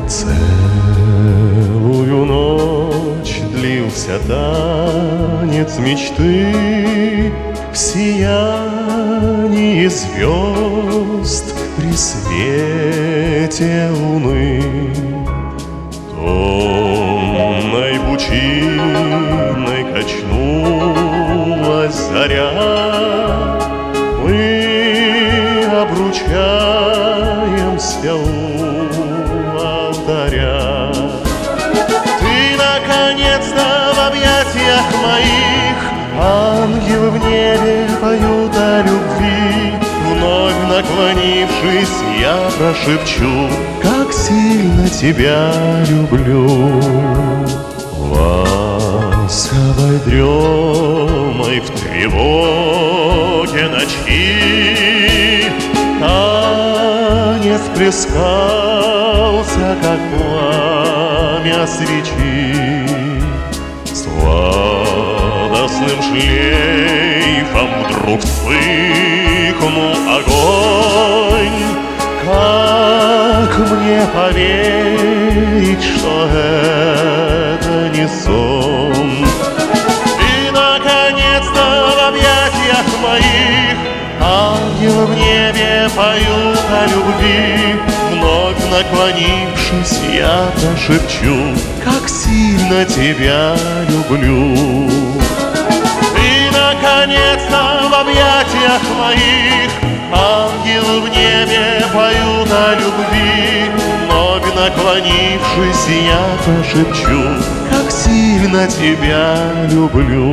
Целую ночь длился танец мечты в сиянии звезд при свете луны. Томной пучиной качнулась заря, мы обручаемся у алтаря. Ты наконец-то в объятиях моих, ангелы в небе поют о любви. Вновь наклонившись, я прошепчу, как сильно тебя люблю. Ласковой дремой в тревоге ночи танец плескался, как пламя свечи. Сладостным шлейфом вдруг вспыхнул огонь. Как мне поверить, что это не сон? И, наконец-то, в объятиях моих ангелы в небе поют о любви. Вновь наклонившись, я прошепчу, как сильно тебя люблю. И, наконец-то, в объятиях моих ангелы в небе поют о любви. Вновь наклонившись, я прошепчу, как сильно тебя люблю.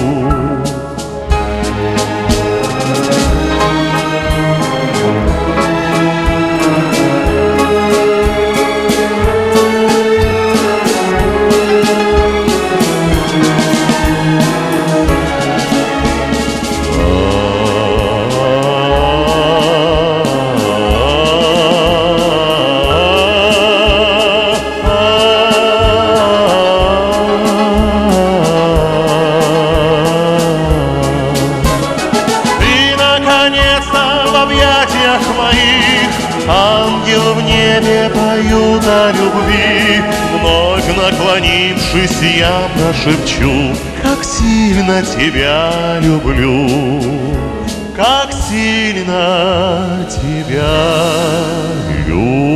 Ангелы в небе поют о любви. Вновь наклонившись, я прошепчу, как сильно тебя люблю. Как сильно тебя люблю.